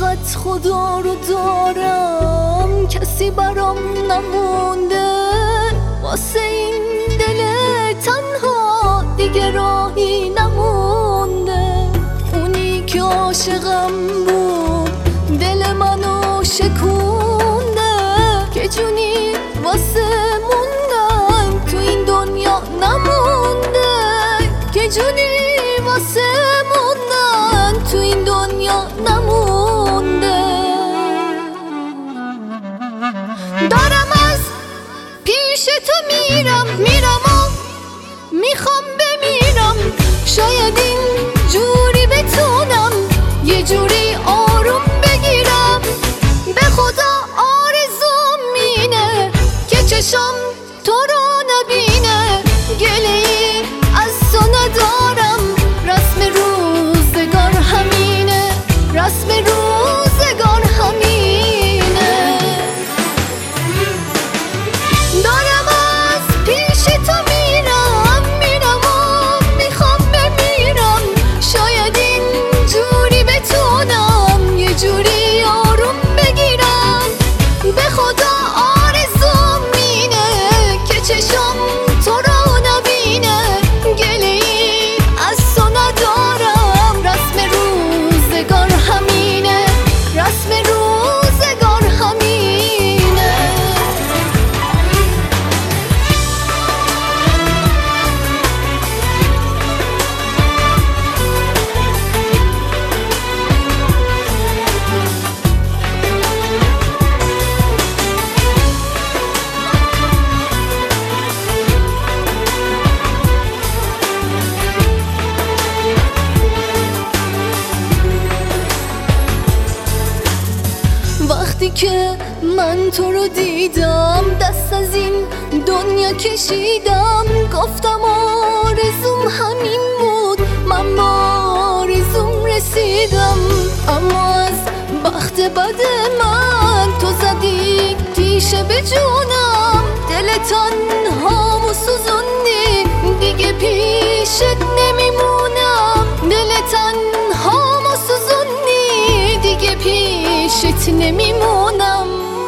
فقط خدا رو دارم، کسی برام نمونده. واسه این دل تنها دیگه راهی نمونده. اونی که عاشقم بود دل منو شکونده، که جونی واسه موندن تو این دنیا نمونده، که جونی واسه موندن تو این دنیا نمونده. دارم از پیش تو میرم و میخوام بمیرم. شاید این جوری بتونم یه جوری آروم بگیرم. به خدا آرزوم اینه که چشم تو رو نبینه. گله‌ای از تو ندارم، رسم روزگار همینه، رسم روزگار همینه. دارم از پیش تو میرم و میخوام بمیرم. شاید این جوری بتونم یه جوری آروم بگیرم. به خدا آرزوم اینه که چشم تو رو نبینه. گله‌ای از تو ندارم، رسم روزگار همینه، رسم روزگار همینه. وقتی که من تو رو دیدم، دست از این دنیا کشیدم. گفتم آرزوم همین بود، من با آرزوم رسیدم. اما از بخت بد من تو زدی تیشه به جونم. دل تنهامو سوزوندی، دیگه پیشت نمیمونم. دل تنهامو سوزوندی، دیگه پیشت نمیمونم.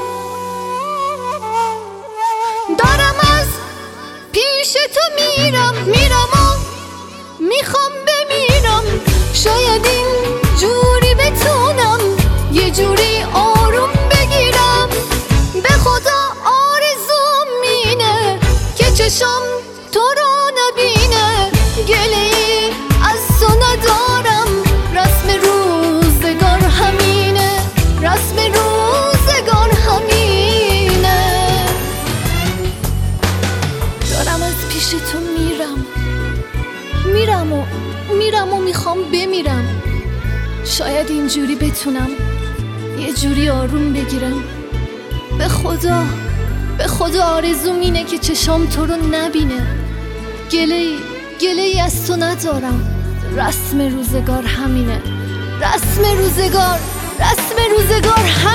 دارم از پیش تو میرم و میخوام بمیرم. شاید این جوری بتونم یه جوری آروم بگیرم. به خدا آرزوم اینه که چشم تو رو نبینه. گله‌ای از تو ندارم، رسم روزگار همینه، رسم روزگار همینه. دارم از پیش تو میرم و میخوام بمیرم. شاید اینجوری بتونم یه جوری آروم بگیرم. به خدا آرزوم اینه که چشام تو رو نبینه. گله‌ای از تو ندارم، رسم روزگار همینه، رسم روزگار همینه.